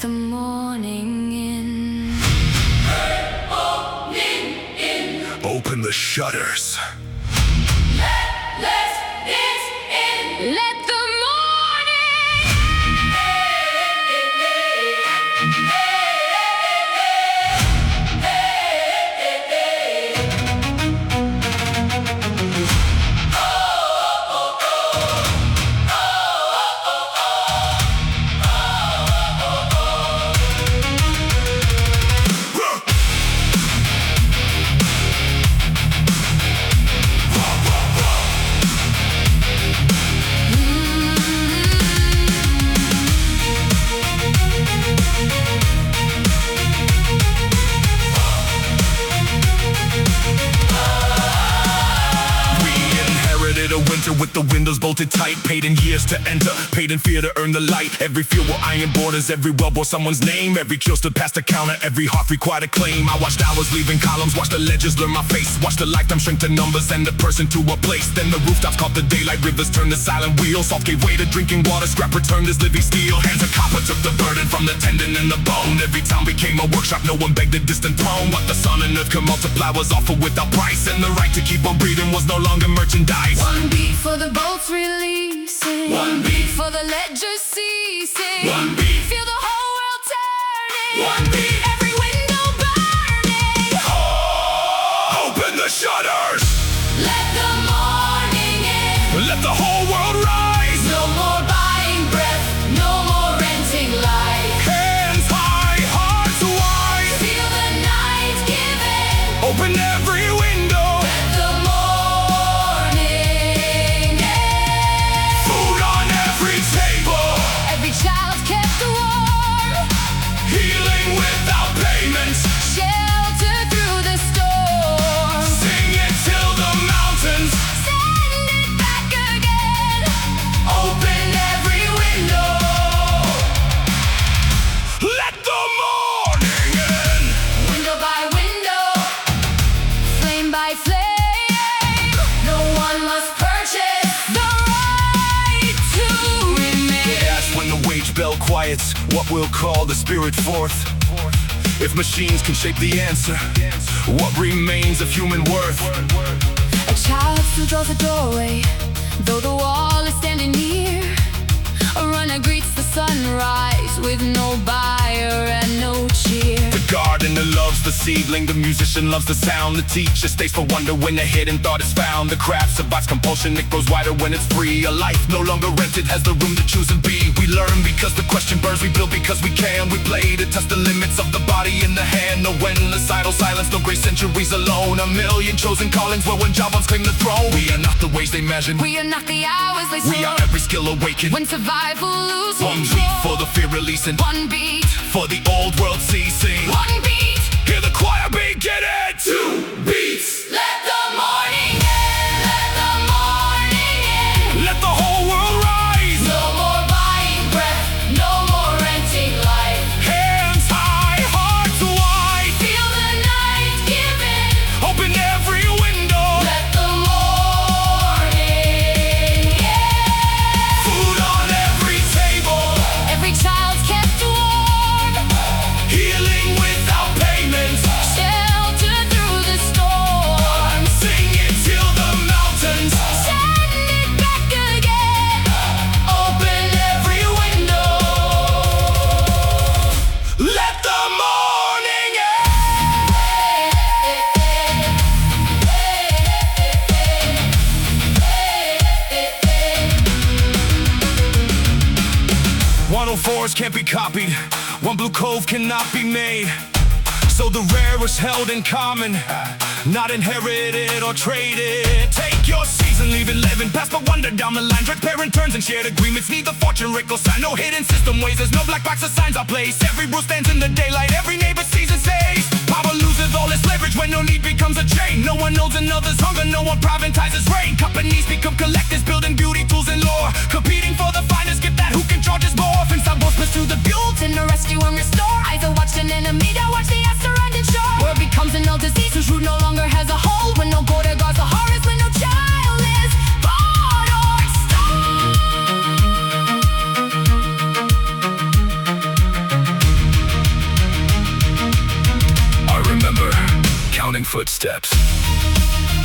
the morning in. Open the shutters. Let it in. Let the A winter with the windows bolted tight. Paid in years to enter, paid in fear to earn the light. Every field were iron borders, every well bore someone's name. Every kill stood past the counter, every heart required a claim. I watched hours leaving columns, watched the ledgers blur my face. Watched the lifetime shrink to numbers and the person to a place. Then the rooftops caught the daylight, rivers turned to silent wheels. Salt gave way to drinking water, scrap returned as living steel. Hands of copper took the burden from the tendon and the bone. Every town became a workshop, no one begged a distant throne. What the sun and earth could multiply was offered without price. And the right to keep on breathing was no longer merchandise. One beat for the bolts releasing, one beat for the ledger ceasing, one beat, feel the whole world turning, one beat, every window burning. Oh, open the shutters. Let the morning in. Let the whole world rise. No more buying breath, no more renting life. Hands high, hearts wide. Feel the night give in. Open every window. Let the morning in. Food on every table. Every child kept warm. Healing without payment. Shelter through the storm. Sing it till the mountains. Send it back again. Open every window. Let the morning in. Window by window, flame by flame. No one must purchase the right to remain. Yes, when the wage bell quiets, what we'll call the spirit forth. If machines can shape the answer, what remains of human worth? A child still draws a doorway, though the wall is standing near. A runner greets the sunrise with no buyer and no cheer. The gardener loves the seedling, the musician loves the sound. The teacher stays for wonder when a hidden thought is found. The craft survives compulsion, it grows wider when it's free. A life no longer rented has the room to choose and be. We learn because the question burns, we build because we can. We play to test the limits of the body in the hand. No endless idle silence, no great centuries alone. A million chosen callings where one job once claimed the throne. We are not the ways they measured, We are not the hours they we are every skill awakened. when survival loses One control. beat for the fear releasing, One beat, for the old world ceasing. one beat. Hear the choir begin it. 2 beats. Let the morning in. Let the morning in. Let the whole world rise. No more buying breath, no more renting life. Hands high, hearts wide. Feel the night give in. Open every window. Let the morning in. Food on every table. Every child kept warm. Healing without payment. Shelter through the storm. Sing it till the mountains. Send it back again. Open every window. Let the morning in. "104s can't be copied. One blue cove cannot be made. So the rarest held in common, not inherited or traded. Take your season, leave it living, pass but wonder down the line. Transparent turns and shared agreements, need the fortune wrinkle sign. No hidden system ways, there's no black box of signs are placed. Every rule stands in the daylight, every neighbor sees and says. Power loses all its leverage when no need becomes a chain. No one knows another's hunger, no one privatizes rain. Companies become collectors, building beauty, tools and lore. Competing for the finest gift that who can charge us more. From Southwest pursue the build and to rescue and restore. Eyes are watched an enemy to watch the surrounding shore. Where it becomes an old disease whose root no longer has a hold. When no border guards the horrors, when no child is born or footsteps.